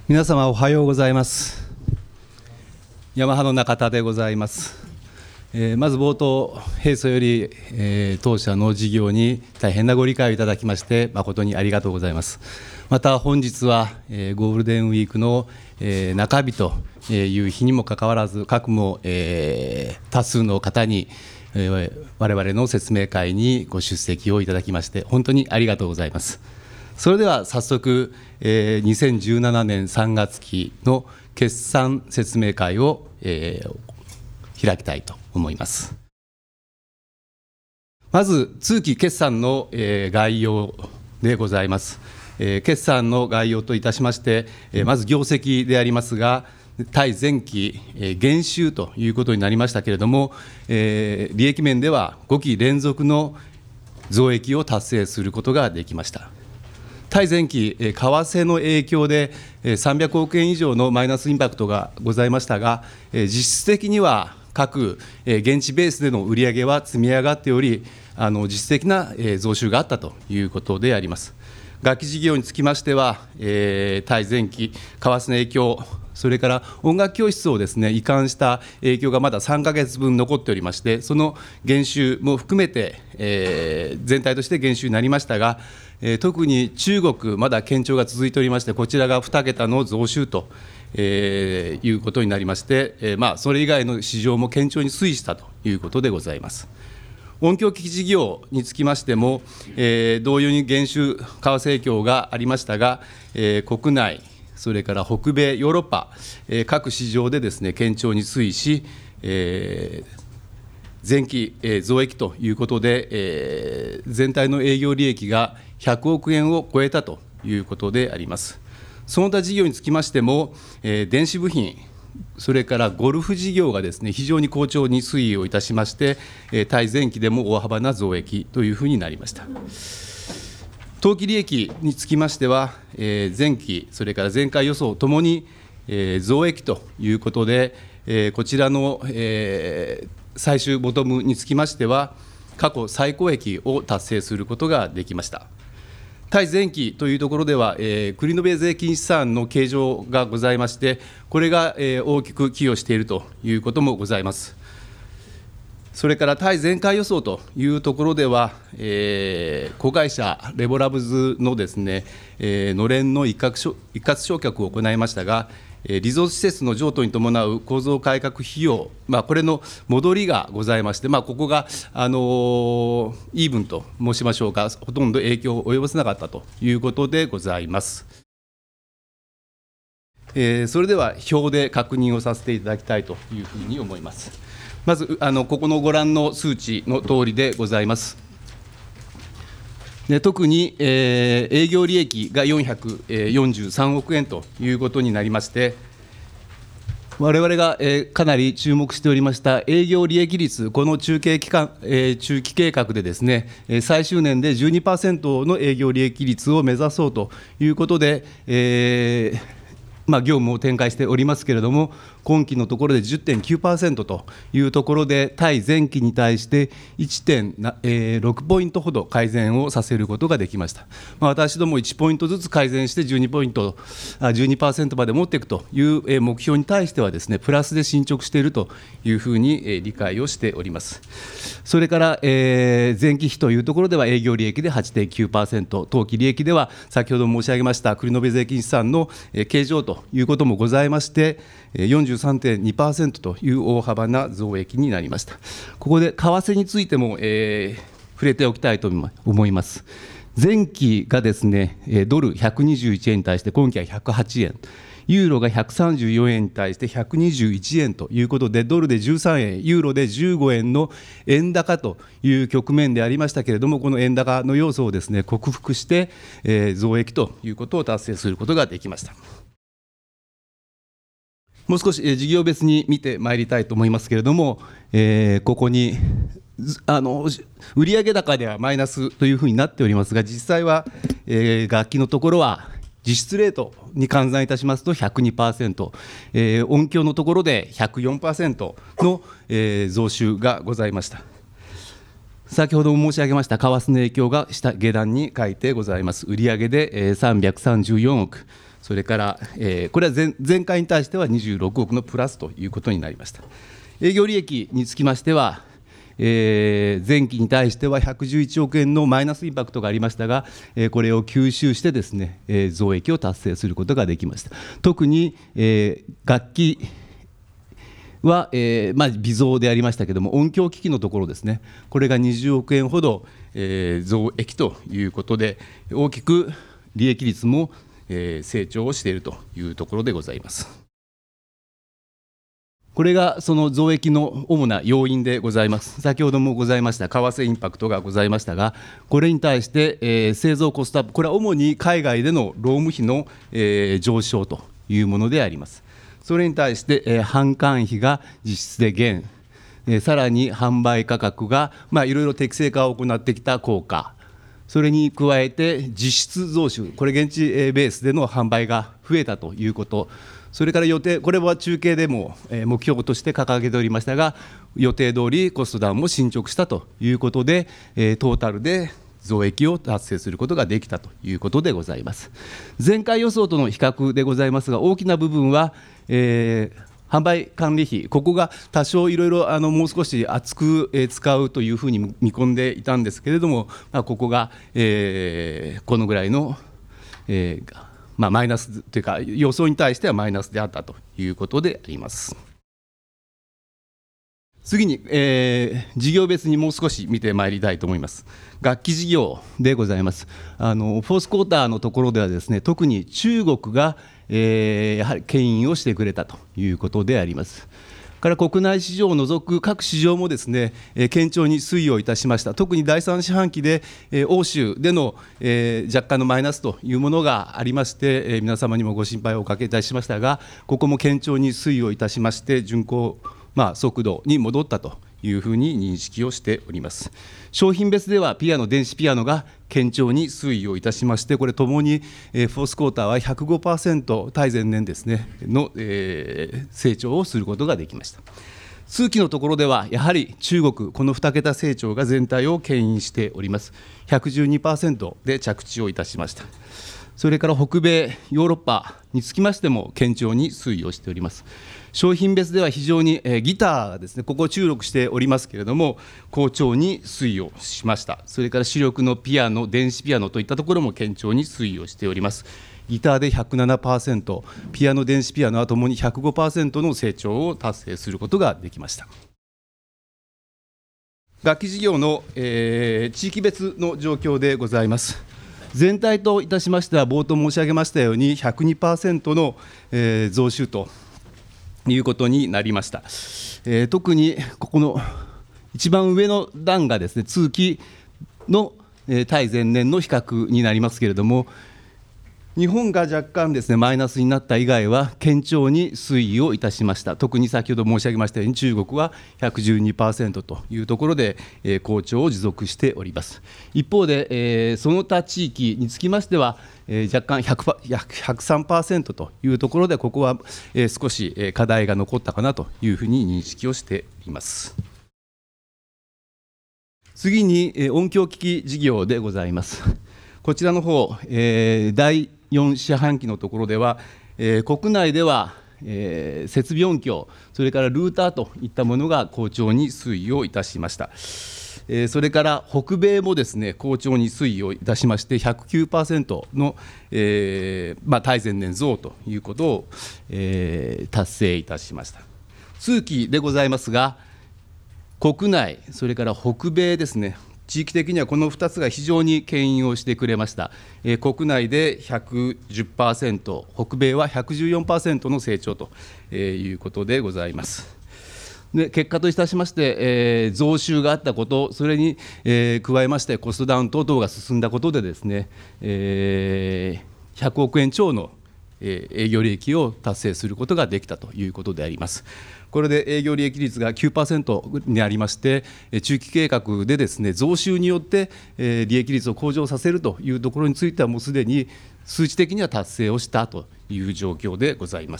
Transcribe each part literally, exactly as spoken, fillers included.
皆様おはようございます。ヤマハの中田でございます。えー、まず冒頭、平素より、えー、当社の事業に大変なご理解をいただきまして誠にありがとうございます。また本日は、えー、ゴールデンウィークの、えー、中日という日にもかかわらず、各も、えー、多数の方に、えー、我々の説明会にご出席をいただきまして本当にありがとうございます。それでは早速、えー、にせんじゅうななねんさんがつ期の決算説明会を、えー、開きたいと思います。まず通期決算の、えー、概要でございます。えー、決算の概要といたしまして、えー、まず業績でありますが、対前期、えー、減収ということになりましたけれども、えー、利益面ではご期連続の増益を達成することができました。対前期、為替の影響でさんびゃくおくえん以上のマイナスインパクトがございましたが、実質的には各現地ベースでの売上は積み上がっており、あの実質的な増収があったということであります。楽器事業につきましては、えー、対前期、為替の影響、それから音楽教室をですね移管した影響がまださんかげつぶん残っておりまして、その減収も含めて、えー、全体として減収になりましたが、えー、特に中国、まだ堅調が続いておりまして、こちらがに桁の増収と、えー、いうことになりまして、えーまあ、それ以外の市場も堅調に推移したということでございます。音響機器事業につきましても、えー、同様に減収、為替影響がありましたが、えー、国内、それから北米、ヨーロッパ、えー、各市場でですね堅調に推移し、えー、前期、えー、増益ということで、えー、全体の営業利益がひゃくおくえんを超えたということであります。その他事業につきましても、えー、電子部品、それからゴルフ事業がですね非常に好調に推移をいたしまして、えー、対前期でも大幅な増益というふうになりました。当期利益につきましては、えー、前期、それから前回予想ともに、えー、増益ということで、えー、こちらの、えー、最終ボトムにつきましては、過去最高益を達成することができました。対前期というところでは、えー、繰延税金資産の計上がございまして、これが、えー、大きく寄与しているということもございます。それから対前回予想というところでは、えー、子会社レボラブズのですね、えー、のれんの一括一括償却を行いましたが、リゾート施設の譲渡に伴う構造改革費用、まあ、これの戻りがございまして、まあ、ここが、あのー、イーブンと申しましょうか、ほとんど影響を及ぼせなかったということでございます。えー、それでは表で確認をさせていただきたいというふうに思います。まず、あのここのご覧の数値のとおりでございます。で特に、えー、営業利益がよんひゃくよんじゅうさんおくえんということになりまして、われわれが、えー、かなり注目しておりました営業利益率、この中継期間、えー、中期計画でですね、最終年で じゅうにパーセント の営業利益率を目指そうということで、えーまあ、業務を展開しておりますけれども、今期のところで じゅってんきゅうパーセント というところで、対前期に対して いってんろく ポイントほど改善をさせることができました。まあ、私どもいちポイントずつ改善してじゅうにポイント、じゅうにパーセント まで持っていくという目標に対してはですね、プラスで進捗しているというふうに理解をしております。それから、えー、前期比というところでは営業利益で はちてんきゅうパーセント、当期利益では先ほど申し上げました繰延税金資産の計上ということもございまして、よんじゅうさんてんにパーセント という大幅な増益になりました。ここで為替についても、えー、触れておきたいと思います。前期がですね、ドルひゃくにじゅういちえんに対して今期はひゃくはちえん、ユーロがひゃくさんじゅうよえんに対してひゃくにじゅういちえんということで、ドルでじゅうさんえん、ユーロでじゅうごえんの円高という局面でありましたけれども、この円高の要素をですね克服して、えー、増益ということを達成することができました。もう少し事業別に見てまいりたいと思いますけれども、えー、ここにあの売上高ではマイナスというふうになっておりますが、実際は、えー、楽器のところは実質レートに換算いたしますと ひゃくにパーセント、えー、音響のところで ひゃくよんパーセント の、えー、増収がございました。先ほども申し上げました為替の影響が下下段に書いてございます。売上でさんびゃくさんじゅうよんおく、 それから、えー、これは 前, 前回に対してはにじゅうろくおくのプラスということになりました。営業利益につきましては、えー、前期に対してはひゃくじゅういちおくえんのマイナスインパクトがありましたが、えー、これを吸収してですね、えー、増益を達成することができました。特に、えー、楽器は、えーまあ、微増でありましたけれども、音響機器のところですね、これがにじゅうおくえんほど、えー、増益ということで、大きく利益率も、えー、成長をしているというところでございます。これがその増益の主な要因でございます。先ほどもございました為替インパクトがございましたが、これに対して、えー、製造コストアップ、これは主に海外での労務費の、えー、上昇というものであります。それに対して、えー、販管費が実質で減、えー、さらに販売価格が、まあ、いろいろ適正化を行ってきた効果、それに加えて実質増収、これ現地ベースでの販売が増えたということ、それから予定、これは中継でも目標として掲げておりましたが、予定通りコストダウンも進捗したということで、トータルで増益を達成することができたということでございます。前回予想との比較でございますが、大きな部分は、えー販売管理費、ここが多少いろいろあのもう少し厚く使うというふうに見込んでいたんですけれども、まあ、ここが、えー、このぐらいの、えーまあ、マイナスというか、予想に対してはマイナスであったということであります。次に、えー、事業別にもう少し見てまいりたいと思います。楽器事業でございます。あのフォースクォーターのところではですね、特に中国が、えー、やはり牽引をしてくれたということであります。から国内市場を除く各市場もですね、えー、堅調に推移をいたしました。特にだいさん四半期で、えー、欧州での、えー、若干のマイナスというものがありまして、えー、皆様にもご心配をおかけいたしましたが、ここも堅調に推移をいたしまして、巡航まあ、速度に戻ったというふうに認識をしております。商品別ではピアノ、電子ピアノが堅調に推移をいたしまして、これともに、えー、フォースクォーターは ひゃくごパーセント 対前年ですねの、えー、成長をすることができました。通期のところではやはり中国、このに桁成長が全体を牽引しております。ひゃくじゅうにパーセント で着地をいたしました。それから北米、ヨーロッパにつきましても堅調に推移をしております。商品別では非常に、えー、ギターですね、ここを注力しておりますけれども、好調に推移をしました。それから主力のピアノ、電子ピアノといったところも堅調に推移をしております。ギターで ひゃくななパーセント、ピアノ、電子ピアノはともに ひゃくごパーセント の成長を達成することができました。楽器事業の、えー、地域別の状況でございます。全体といたしましては、冒頭申し上げましたように ひゃくにパーセント の、えー、増収ということになりました。えー、特にここの一番上の段がですね、通期の、えー、対前年の比較になりますけれども、日本が若干ですねマイナスになった以外は堅調に推移をいたしました。特に先ほど申し上げましたように、中国は ひゃくじゅうにパーセント というところで、えー、好調を持続しております。一方で、えー、その他地域につきましては、えー、若干 ひゃくさんパーセント というところで、ここは、えー、少し、えー、課題が残ったかなというふうに認識をしています。次に、えー、音響機器事業でございます。こちらの方、えー、だいよん四半期のところでは、えー、国内では、えー、設備音響、それからルーターといったものが好調に推移をいたしました。えー、それから北米もですね好調に推移をいたしまして、ひゃくきゅうパーセント の、えーまあ、対前年増ということを、えー、達成いたしました。通期でございますが、国内、それから北米ですね、地域的にはこのふたつが非常に牽引をしてくれました。えー、国内で ひゃくじゅっパーセント、北米は ひゃくじゅうよんパーセント の成長ということでございます。で結果といたしまして、えー、増収があったこと、それに、えー、加えましてコストダウン等々が進んだことでですね、えー、ひゃくおくえん超の営業利益を達成することができたということであります。これで営業利益率が きゅうパーセント にありまして、中期計画でですね増収によって利益率を向上させるというところについては、もうすでに数値的には達成をしたという状況でございます。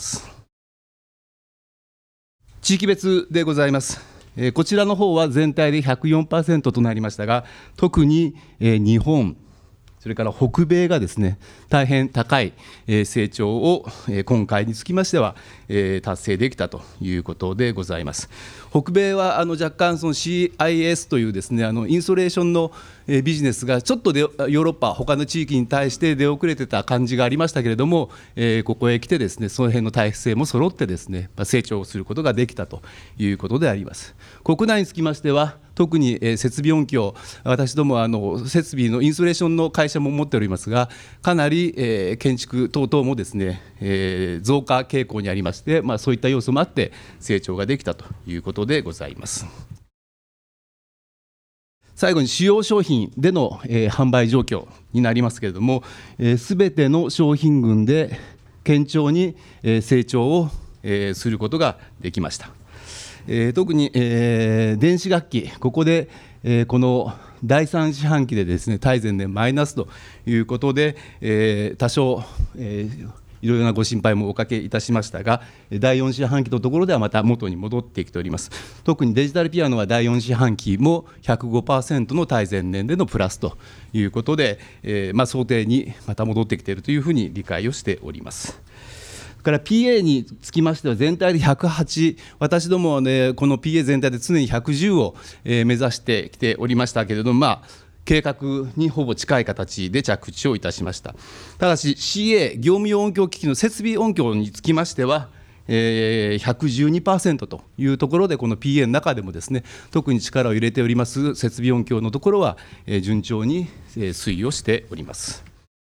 地域別でございます。こちらの方は全体で ひゃくよんパーセント となりましたが、特に日本、 それから北米がですね、大変高い成長を今回につきましては達成できたということでございます。北米はあの若干その シーアイエス というですね、あのインストレーションのビジネスがちょっとでヨーロッパ他の地域に対して出遅れてた感じがありましたけれども、えー、ここへ来てですね、その辺の体制も揃ってですね、成長することができたということであります。国内につきましては特に設備音響、私どもはあの設備のインストレーションの会社も持っておりますが、かなりえー建築等々もですね、えー増加傾向にありまして、まあ、そういった要素もあって成長ができたということでございます。最後に主要商品での、えー販売状況になりますけれども、すべての商品群で堅調に、えー成長を、えーすることができました。えー特に、えー電子楽器、ここで、えーこのだいさん四半期でですね、対前年マイナスということで、えー多少、えーいろいろなご心配もおかけいたしましたが、だいよん四半期のところではまた元に戻ってきております。特にデジタルピアノはだいよん四半期も ひゃくごパーセント の対前年でのプラスということで、えーまあ、想定にまた戻ってきているというふうに理解をしております。それから ピーエー につきましては全体でひゃくはち、私どもは、ね、この ピーエー 全体で常にひゃくじゅうを、えー目指してきておりましたけれども、まあ計画にほぼ近い形で着地をいたしました。ただし シーエー 業務用音響機器の設備音響につきましては、えー、ひゃくじゅうにパーセント というところで、この ピーエー の中でもですね、特に力を入れております設備音響のところは、えー順調に、えー推移をしております。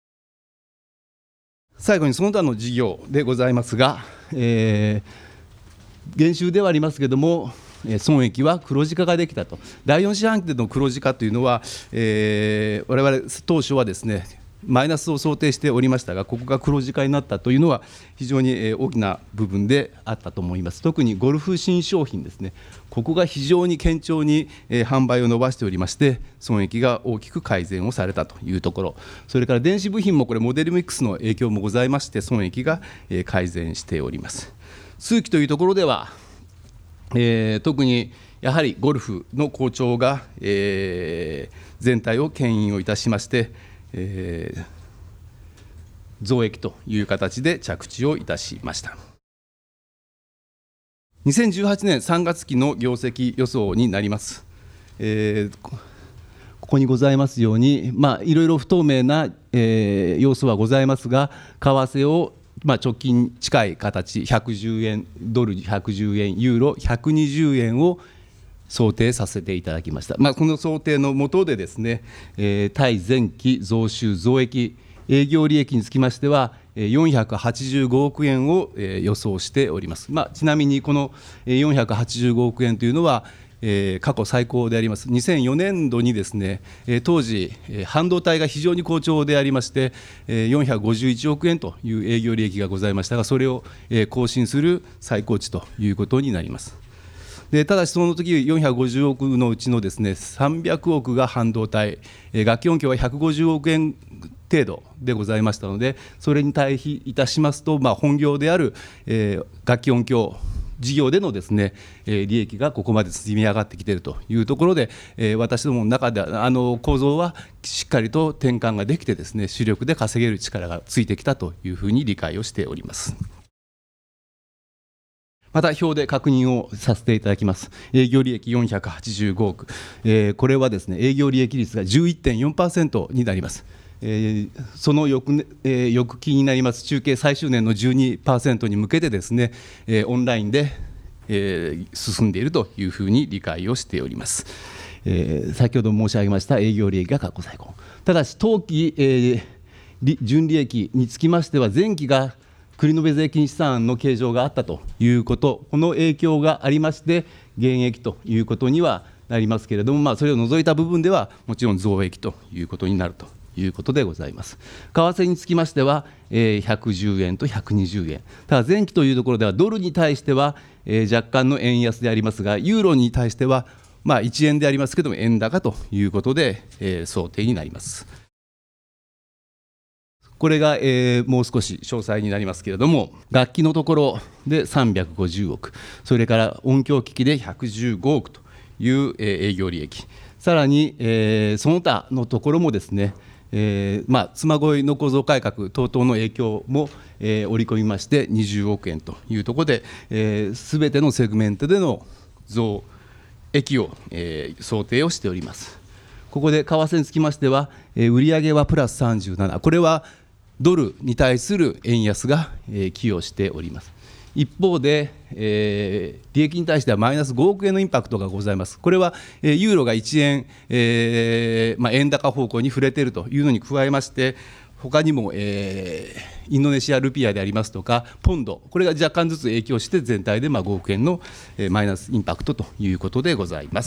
最後にその他の事業でございますが、えー減収ではありますけれども、えー損益は黒字化ができたと。だいよん四半期での黒字化というのは、えー、我々当初はですね、マイナスを想定しておりましたが、ここが黒字化になったというのは非常にえー大きな部分であったと思います。特にゴルフ新商品ですね、ここが非常に堅調にえー販売を伸ばしておりまして、損益が大きく改善をされたというところ、それから電子部品もこれモデルミックスの影響もございまして、損益がえー改善しております。数期というところでは、えー特にやはりゴルフの好調が、えー全体を牽引をいたしまして、えー増益という形で着地をいたしました。にせんじゅうはちねんさんがつ期の業績予想になります。えーこここにございますように、まあ、いろいろ不透明な、えー要素はございますが、為替をまあ直近近い形、ひゃくじゅうえん、ドルひゃくじゅうえん、ユーロひゃくにじゅうえんを想定させていただきました。まあ、この想定の下でですね、えー対前期増収増益、営業利益につきましては、えーよんひゃくはちじゅうごおくえんをえー予想しております。まあ、ちなみにこのえーよんひゃくはちじゅうごおくえんというのは、えー過去最高であります。にせんよねんどにですね、えー当時、えー半導体が非常に好調でありまして、えーよんひゃくごじゅういちおくえんという営業利益がございましたが、それをえー更新する最高値ということになります。でただし、その時よんひゃくごじゅうおくのうちのですね、さんびゃくおくが半導体、えー楽器音響はひゃくごじゅうおくえん程度でございましたので、それに対比いたしますと、まあ、本業である、えー楽器音響事業でのですね、えー利益がここまで積み上がってきているというところで、えー私どもの中ではあの構造はしっかりと転換ができてですね、主力で稼げる力がついてきたというふうに理解をしております。また表で確認をさせていただきます。営業利益よんひゃくはちじゅうごおく、えーこれはですね、営業利益率が じゅういってんよんパーセント になります。えーその翌ね、えー翌期になります中計最終年の じゅうにパーセント に向けてですね、えーオンラインで、えー進んでいるというふうに理解をしております。えー先ほど申し上げました営業利益が過去最高。ただし当期、えー利純利益につきましては、前期が繰延税金資産の計上があったということ、この影響がありまして、減益ということにはなりますけれども、まあ、それを除いた部分では、もちろん増益ということになるということでございます。為替につきましては、えーひゃくじゅうえんとひゃくにじゅうえん、ただ前期というところでは、ドルに対しては、えー若干の円安でありますが、ユーロに対しては、まあ、いちえんでありますけれども、円高ということで、えー想定になります。これが、えーもう少し詳細になりますけれども、楽器のところでさんびゃくごじゅうおく、それから音響機器でひゃくじゅうごおくという、えー営業利益、さらに、えーその他のところもですね、 えーまあ、嬬恋の構造改革等々の影響も、えー織り込みましてにじゅうおくえんというところで、す、えー、べてのセグメントでの増益を、えー、想定をしております。ここで為替につきましては、えー、売上はプラスさんじゅうなな、これはドルに対する円安が、えー、寄与しております。一方で、えー、利益に対してはマイナスごおくえんのインパクトがございます。これは、えー、ユーロがいちえん、えーまあ、円高方向に触れているというのに加えまして、他にも、えー、インドネシアルピアでありますとか、ポンド、これが若干ずつ影響して、全体でまあごおくえんの、えー、マイナスインパクトということでございます。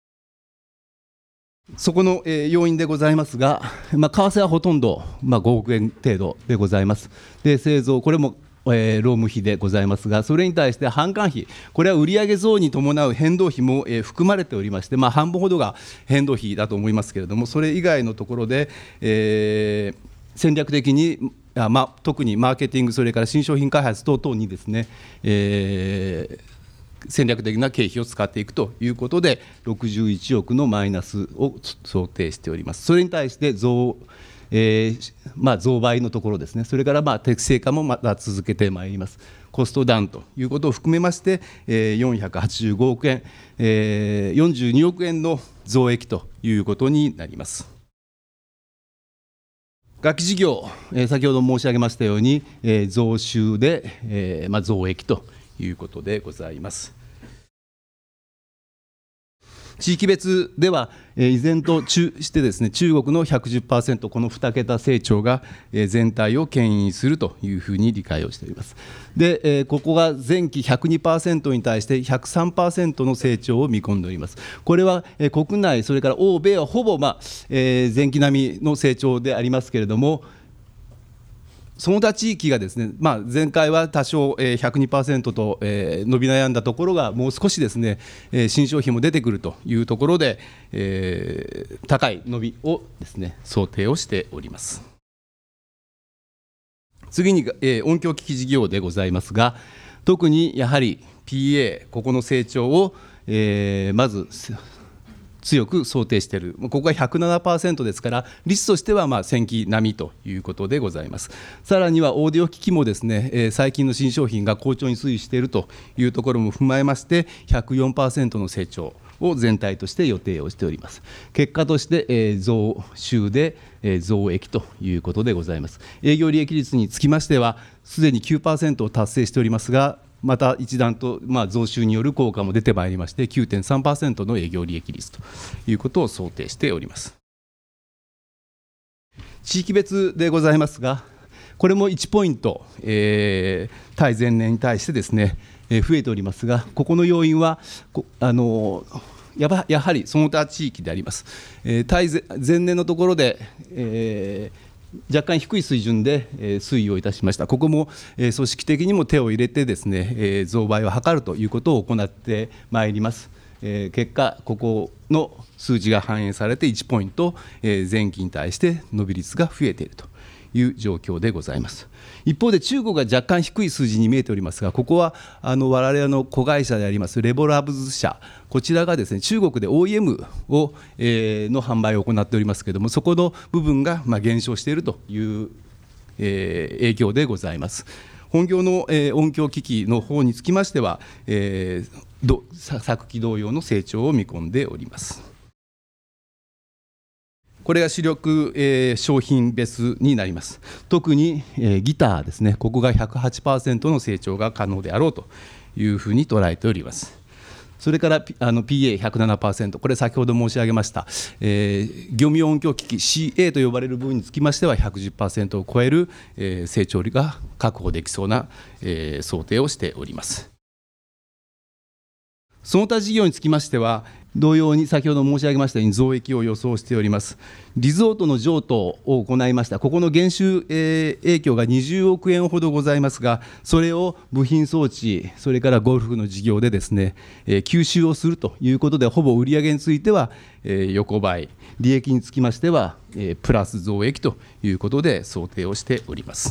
そこの、えー、要因でございますが、まあ、為替はほとんど、まあ、ごおくえん程度でございます。で、製造、これもえー、労務費でございますが、それに対して販管費、これは売上増に伴う変動費も、えー、含まれておりまして、まあ、半分ほどが変動費だと思いますけれども、それ以外のところで、えー、戦略的に、あまあ、特にマーケティング、それから新商品開発等々にですね、えー戦略的な経費を使っていくということで、ろくじゅういちおくのマイナスを想定しております。それに対して増、えーまあ、増倍のところですね、それからまあ適正化もまた続けてまいります。コストダウンということを含めまして、えー、よんひゃくはちじゅうごおくえん、えー、よんじゅうにおくえんの増益ということになります。楽器事業、えー、先ほど申し上げましたように、えー、増収で、えーまあ、増益ということでございます。地域別では、えー、依然としてですね、中国の ひゃくじゅっパーセント、このに桁成長が、えー、全体を牽引するというふうに理解をしております。で、えー、ここが前期 ひゃくにパーセント に対して ひゃくさんパーセント の成長を見込んでおります。これは、えー、国内、それから欧米はほぼ、まあえー、前期並みの成長でありますけれども、その他地域がですね、まあ、前回は多少、えー、ひゃくにパーセント と、えー、伸び悩んだところが、もう少しですね、えー、新商品も出てくるというところで、えー、高い伸びをですね、想定をしております。次に、えー、音響機器事業でございますが、特にやはり ピーエー、ここの成長を、えー、まず、強く想定している、ここが ひゃくななパーセント ですから、率としてはまあ前期並みということでございます。さらにはオーディオ機器もですね、えー、最近の新商品が好調に推移しているというところも踏まえまして、ひゃくよんパーセント の成長を全体として予定をしております。結果として、えー、増収で、えー、増益ということでございます。営業利益率につきましては、すでに きゅうパーセント を達成しておりますが、また一段と、まあ、増収による効果も出てまいりまして、きゅうてんさんパーセント の営業利益率ということを想定しております。地域別でございますが、これもいちポイント、えー、対前年に対してですね、えー、増えておりますが、ここの要因は、あのやばやはりその他地域であります。えー、対前年のところで、えー若干低い水準で推移をいたしました。ここも組織的にも手を入れてですね、増倍を図るということを行ってまいります。結果、ここの数字が反映されていちポイント前期に対して伸び率が増えているという状況でございます。一方で中国が若干低い数字に見えておりますが、ここはあの我々の子会社でありますレボラブズ社、こちらがですね、中国で オーイーエム を、えー、の販売を行っておりますけれども、そこの部分がまあ減少しているという、えー、影響でございます。本業の、えー、音響機器の方につきましては、えー、ど昨期同様の成長を見込んでおります。これが主力、えー、商品別になります。特に、えー、ギターですね、ここが ひゃくはちパーセント の成長が可能であろうというふうに捉えております。それからあの ピーエーひゃくななパーセント、これ先ほど申し上げました、えー、業務用音響機器 シーエー と呼ばれる部分につきましては ひゃくじゅっパーセント を超える、えー、成長率が確保できそうな、えー、想定をしております。その他事業につきましては、同様に先ほど申し上げましたように増益を予想しております。リゾートの譲渡を行いました。ここの減収、えー、影響がにじゅうおくえんほどございますが、それを部品装置、それからゴルフの事業でですね、えー、吸収をするということで、ほぼ売上については、えー、横ばい、利益につきましては、えー、プラス増益ということで想定をしております。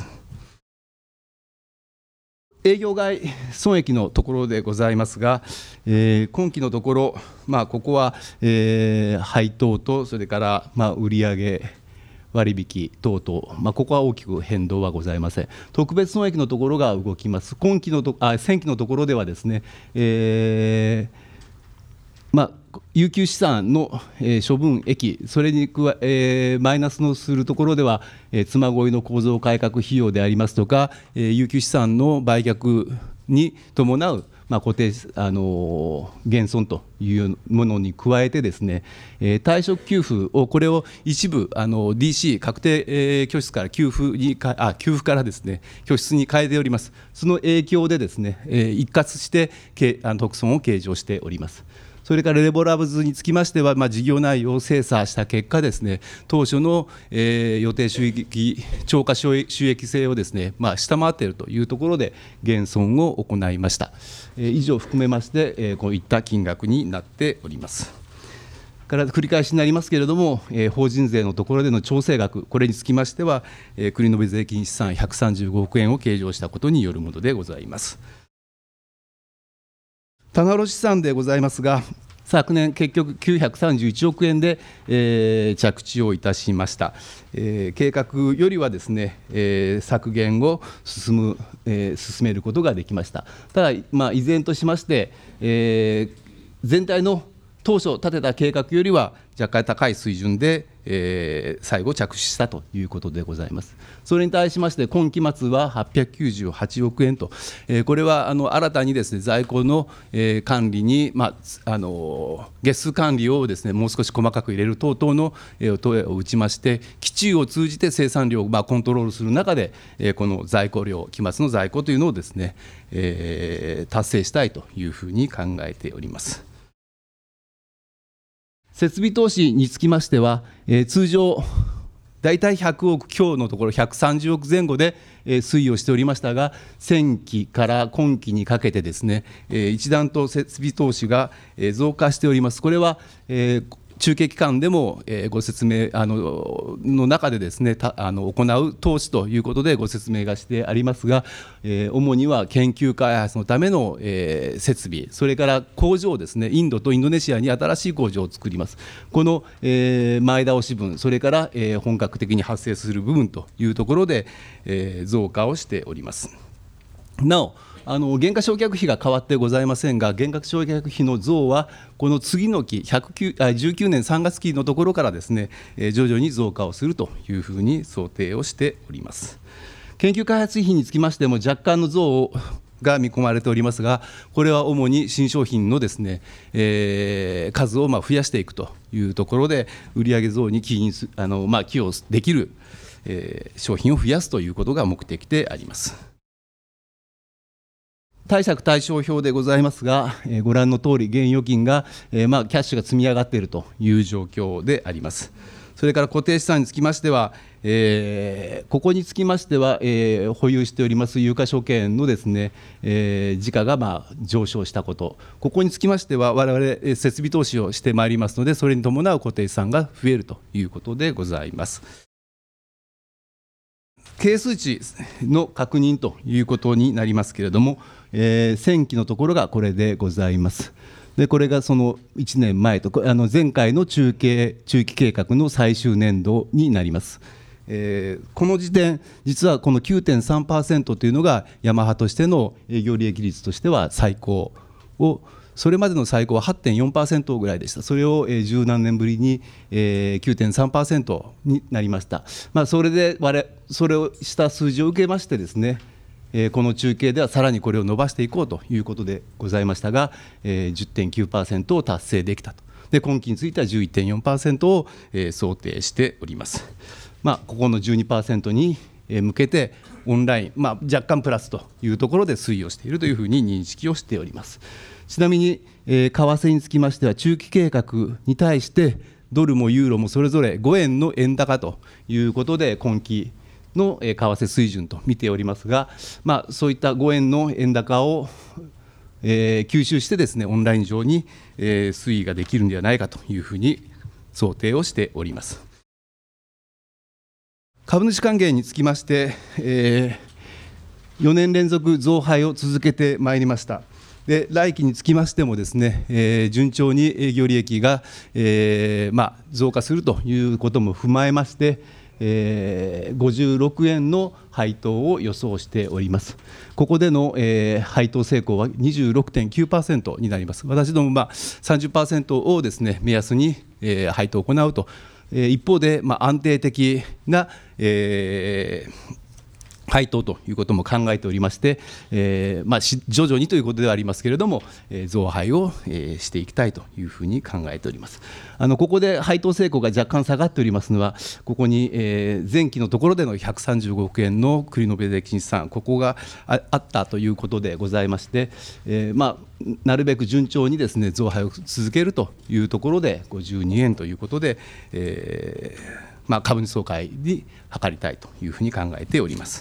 営業外損益のところでございますが、えー、今期のところ、まあ、ここは、えー、配当と、それから、まあ、売上割引等々、まあ、ここは大きく変動はございません。特別損益のところが動きます。今期のとあ先期のところではですね、えーまあ、有給資産の、えー、処分益、それに加え、えー、マイナスのするところでは、えー、妻恋の構造改革費用でありますとか、えー、有給資産の売却に伴う、まあ、固定、あのー、減損というものに加えてですね、えー、退職給付を、これを一部、あの ディーシー、確定、えー、拠出から給付にかあ給付からですね、拠出に変えております。その影響でですね、えー、一括してけあの特損を計上しております。それからレボラブズにつきましては、まあ、事業内容を精査した結果ですね、当初の、えー、予定収益、超過収益性をですね、まあ、下回っているというところで減損を行いました。えー、以上含めまして、えー、こういった金額になっております。から繰り返しになりますけれども、えー、法人税のところでの調整額、これにつきましては、えー、繰延税金資産ひゃくさんじゅうごおくえんを計上したことによるものでございます。棚卸資産でございますが、昨年、結局きゅうひゃくさんじゅういちおくえんで、えー、着地をいたしました。えー、計画よりはですね、えー、削減を進む、えー、進めることができました。ただ、まあ、依然としまして、えー、全体の当初立てた計画よりは若干高い水準で、えー、最後着手したということでございます。それに対しまして今期末ははっぴゃくきゅうじゅうはちおくえんと、えー、これはあの新たにですね在庫の、えー、管理に、まああの月数管理をですねもう少し細かく入れる等々の、えー、投影を打ちまして、期中を通じて生産量を、まあ、コントロールする中で、えー、この在庫量、期末の在庫というのをですね、えー、達成したいというふうに考えております。設備投資につきましては、えー、通常、大体ひゃくおく強のところ、ひゃくさんじゅうおくぜん後で、えー、推移をしておりましたが、先期から今期にかけてですね、えー、一段と設備投資が、えー、増加しております。これは、えー中継機関でも、えー、ご説明あのの中でですねたあの行う投資ということでご説明がしてありますが、えー、主には研究開発のための、えー、設備、それから工場ですね、インドとインドネシアに新しい工場を作ります。この、えー、前倒し分、それから、えー、本格的に発生する部分というところで、えー、増加をしております。なおあの減価償却費が変わってございませんが、減価償却費の増は、この次の期、じゅうきゅうねんさんがつ期のところからですね、徐々に増加をするというふうに想定をしております。研究開発費につきましても、若干の増が見込まれておりますが、これは主に新商品のですね、えー、数をまあ増やしていくというところで、売上増に起因すあの、まあ、寄与できる、えー、商品を増やすということが目的であります。貸借対照表でございますが、えー、ご覧のとおり、現預金が、えーまあ、キャッシュが積み上がっているという状況であります。それから固定資産につきましては、えー、ここにつきましては、えー、保有しております有価証券のですね、えー、時価がまあ上昇したこと、ここにつきましては、我々設備投資をしてまいりますので、それに伴う固定資産が増えるということでございます。係数値の確認ということになりますけれども、えー、先期のところがこれでございます。でこれがそのいちねんまえと、あの前回の中計中期計画の最終年度になります。えー、この時点、実はこの きゅうてんさんパーセント というのが、ヤマハとしての営業利益率としては最高を、それまでの最高は はってんよんパーセント ぐらいでした。それを十何年ぶりに きゅうてんさんパーセント になりました。まあ、それで我それをした数字を受けましてですね、この中継ではさらにこれを伸ばしていこうということでございましたが、じゅってんきゅうパーセント を達成できたと。で今期については じゅういってんよんパーセント を想定しております。まあ、ここの じゅうにパーセント に向けてオンライン、まあ、若干プラスというところで推移をしているというふうに認識をしております。ちなみに、えー、為替につきましては、中期計画に対して、ドルもユーロもそれぞれごえんの円高ということで、今期の為替水準と見ておりますが、まあ、そういったごえんの円高を、えー、吸収してですね、オンライン上に、えー、推移ができるのではないかというふうに想定をしております。株主還元につきまして、えー、よねん連続増配を続けてまいりました。で来期につきましてもですね、えー、順調に営業利益が、えーまあ、増加するということも踏まえまして、 えー、ごじゅうろくえんの配当を予想しております。ここでの、えー、配当成功は にじゅうろくてんきゅうパーセント になります。私ども、まあ、さんじゅっパーセント をですね、目安に、えー、配当を行うと、えー、一方で、まあ、安定的な、えー配当ということも考えておりまして、えーまあ、徐々にということではありますけれども、えー、増配を、えー、していきたいというふうに考えております。あのここで配当成功が若干下がっておりますのは、ここに、えー、前期のところでのひゃくさんじゅうごおくえんの繰延税金資産、ここが あ, あったということでございまして、えーまあ、なるべく順調にですね、増配を続けるというところで、ごじゅうにえんということで、えーまあ、株主総会に諮りたいというふうに考えております。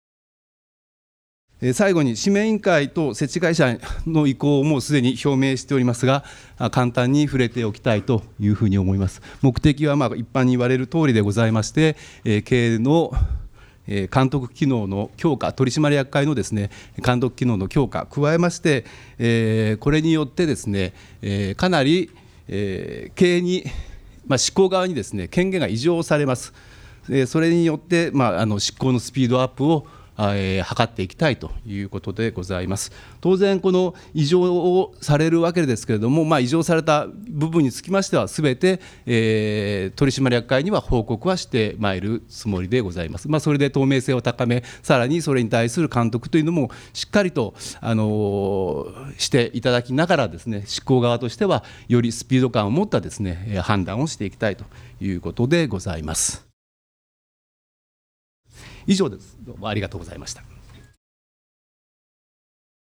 最後に、指名委員会と設置会社の意向をもうすでに表明しておりますが、簡単に触れておきたいというふうに思います。目的はまあ一般に言われる通りでございまして、経営の監督機能の強化、取締役会のですね、監督機能の強化、加えまして、これによってですね、かなり経営に、まあ、執行側にですね、権限が移譲されます。それによって、まあ、あの執行のスピードアップをえー、図っていきたいということでございます。当然、この移譲をされるわけですけれども、まあ、移譲された部分につきましては、すべて、えー、取締役会には報告はしてまいるつもりでございます。まあ、それで透明性を高め、さらにそれに対する監督というのもしっかりと、あのー、していただきながらですね、執行側としては、よりスピード感を持ったですね、判断をしていきたいということでございます。以上です。どうもありがとうございました。